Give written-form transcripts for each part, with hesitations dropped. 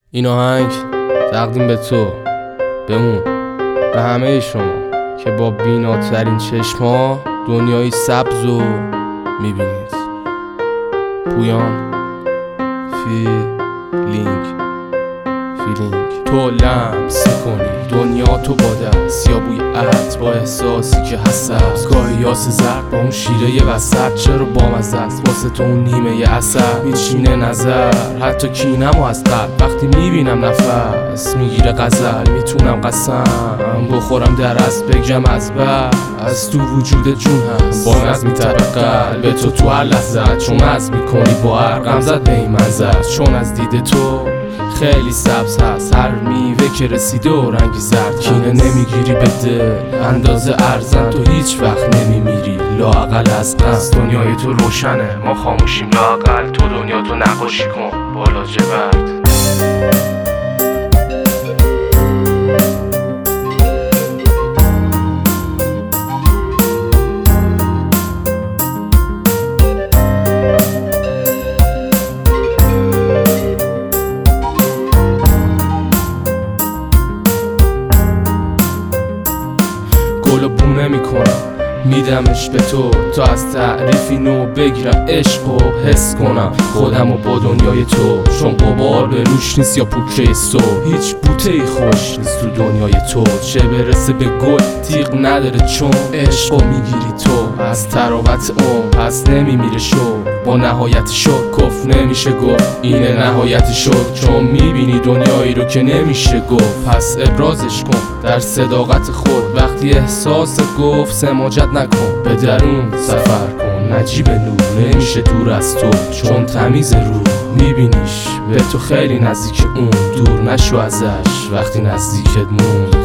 این آهنگ تقدیم به تو، به اون، به همه شما که با بیناترین چشم‌ها دنیای سبز رو میبینید. پویان فیلینگ تو لمس کنی دنیا تو با دست، یا بوی عطر با احساسی که هست. گاهی یاس زرد با اون شیره یه وسط، چرا بامزه است واسه تو اون نیمه یه اثر. میچینه نظر حتی کینم و از قلب، وقتی میبینم نفس میگیره غزل. میتونم قسم بخورم در از بگم از بر، از تو وجود جون هست با نظمی طبق قلب تو هر لحظت. چون از میکنی با هر غمزت به این منظر، چون از دید تو خیلی سبز هست هر میوه که رسیده و رنگی زرد. کینه نمیگیری به دل اندازه ارزن، تو هیچ وقت نمیمیری لااقل از غم. دنیای تو روشنه ما خاموشیم لااقل، تو دنیا تو نقاشی کن با لاجورد. گلو بو نمی کنم میدمش به تو، تا از تعریفی نو بگیرم عشق و حس کنم خودم و با دنیای تو. چون قبار به روش نیست یا پوکه سو، هیچ بوته ای خوش نیست تو دنیای تو. چه برسه به گل تیغ نداره چون عشقو میگیری تو از تراوت پس نمیمیره شو. با نهایت شد کف نمیشه گفت اینه نهایتی شد، چون میبینی دنیایی رو که نمیشه گفت. پس ابرازش کن در صداقت خود، وقتی احساس گفت سماجت نکن. به درون سفر کن نجیب نور، نمیشه دور از تو چون تمیز رو. میبینیش به تو خیلی نزدیک اون، دور نشو ازش وقتی نزدیکت موند.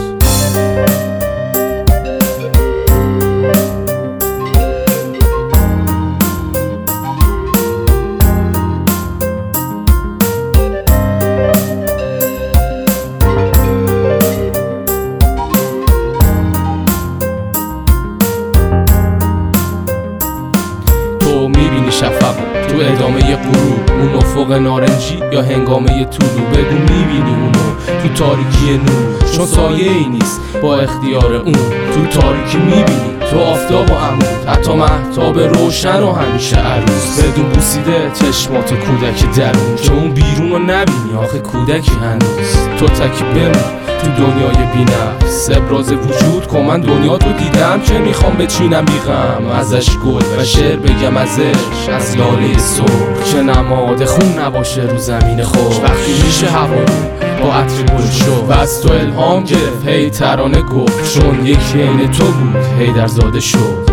میبینی شفق تو ادامه ی غروب، اون افق نارنجی یا هنگامه طلوع. بگو میبینی اونو تو تاریکی نور، چون سایه ای نیست با اختیار اون. تو تاریکی میبینی تو آفتاب و عمود، حتی مهتاب روشن و همیشه عروس. بدون بوسیده چشمات کودک درون، که اون بیرون رو نبینی آخه کودکی هنوز. تو تکی بمون تو دنیای بی‌نفس، ابراز وجود کن من دنیا تو دیدم که میخوام بچینم بیغم ازش گل و شعر بگم ازش از لاله سرخ. که نماد خون نباشه رو زمین خوش، وقتی میشه هوا با عطر گل شد و از تو الهام گرفت هی ترانه گفت. چون یکی عین تو بود هی در زاده شد.